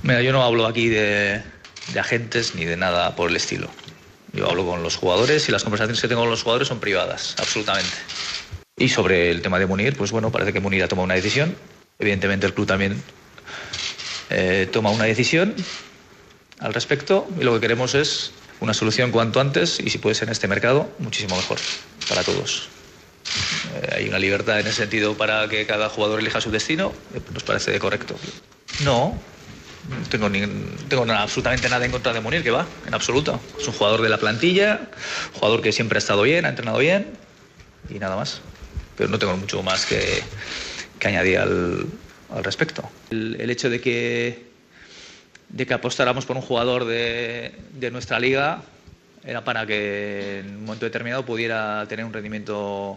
Mira, yo no hablo aquí de agentes ni de nada por el estilo. Yo hablo con los jugadores y las conversaciones que tengo con los jugadores son privadas, absolutamente. Y sobre el tema de Munir, pues bueno, parece que Munir ha tomado una decisión. Evidentemente el club también toma una decisión al respecto y lo que queremos es una solución cuanto antes y si puede ser en este mercado, muchísimo mejor para todos. Hay una libertad en ese sentido para que cada jugador elija su destino, nos parece correcto. No tengo absolutamente nada en contra de Munir, que va, en absoluto. Es un jugador de la plantilla, jugador que siempre ha estado bien, ha entrenado bien y nada más. Pero no tengo mucho más que añadir al respecto. El hecho de que apostáramos por un jugador de nuestra liga era para que en un momento determinado pudiera tener un rendimiento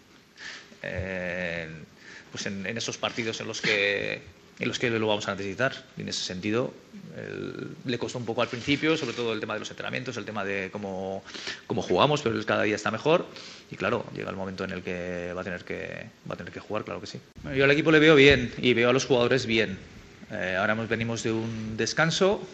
pues en esos partidos en los que lo vamos a necesitar. Y en ese sentido le costó un poco al principio, sobre todo el tema de los entrenamientos, el tema de cómo jugamos, pero él cada día está mejor y claro, llega el momento en el que va a tener que jugar, claro que sí. Yo al equipo le veo bien y veo a los jugadores bien. Ahora venimos de un descanso.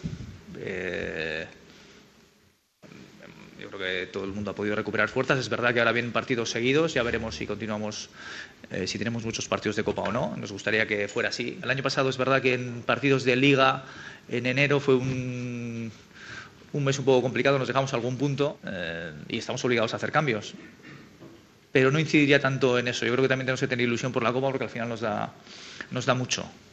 Yo creo que todo el mundo ha podido recuperar fuerzas. Es verdad que ahora vienen partidos seguidos. Ya veremos si continuamos, si tenemos muchos partidos de Copa o no. Nos gustaría que fuera así. El año pasado es verdad que en partidos de Liga, en enero, fue un mes un poco complicado. Nos dejamos algún punto y estamos obligados a hacer cambios. Pero no incidiría tanto en eso. Yo creo que también tenemos que tener ilusión por la Copa porque al final nos da mucho.